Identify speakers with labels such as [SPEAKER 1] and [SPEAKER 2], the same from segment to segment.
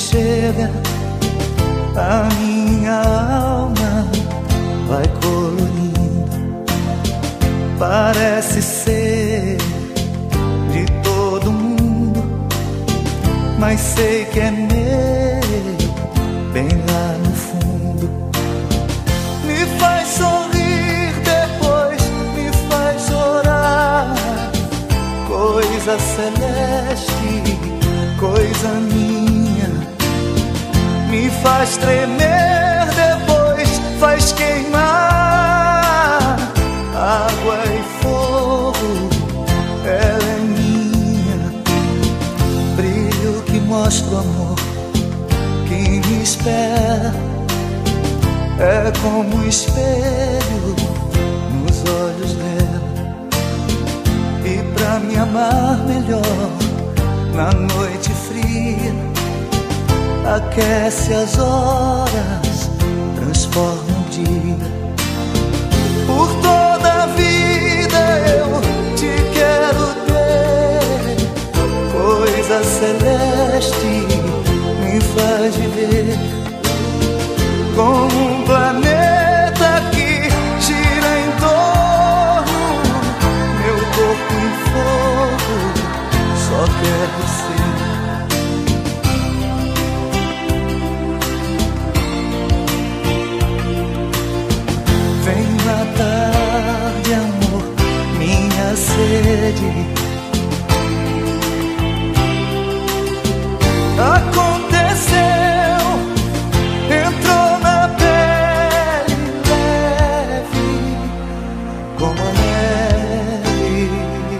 [SPEAKER 1] chega, a minha alma vai colorindo. Parece ser de todo mundo, mas sei que é meu, bem lá no fundo. Me faz sorrir, depois me faz chorar. Coisa celeste, coisa minha. Me faz tremer, depois faz queimar. Água e fogo, ela é minha. Brilho que mostra o amor que me espera. É como um espelho nos olhos dela. E pra me amar melhor na noite fria, aquece as horas, transforma o dia. Por toda a vida eu te quero ter. Coisa celeste me faz viver como um planeta que gira em torno. Meu corpo em fogo só quer você. Vem matar de amor minha sede. Aconteceu, entrou na pele leve como a neve.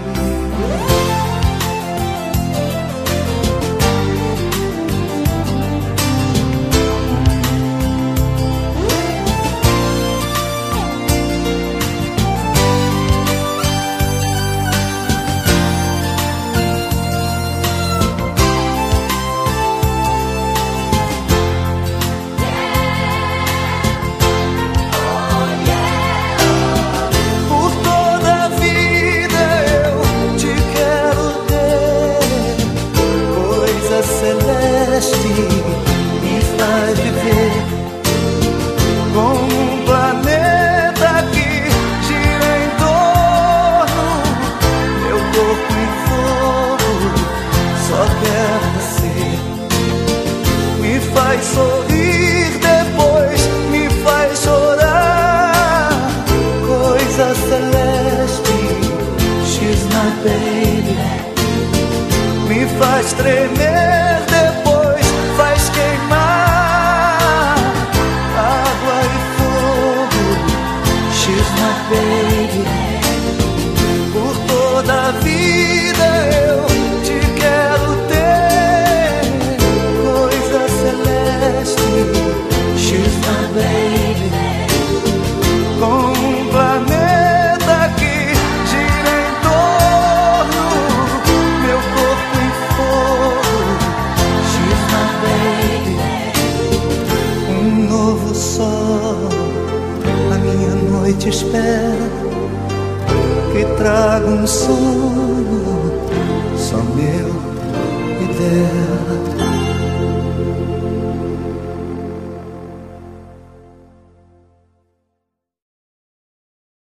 [SPEAKER 1] Me faz viver como um planeta que gira em torno. Meu corpo em fogo só quer você. Me faz sorrir, depois me faz chorar. Coisa celeste, she's my baby. Me faz tremer, depois faz queimar. Água e fogo, she's my baby. Por toda a vida eu te quero ter. Coisa celeste, she's my baby. Com um planeta que gira em torno. Meu corpo em fogo, she's my baby. Um novo sol, a minha noite espera, que traga um sonho só meu.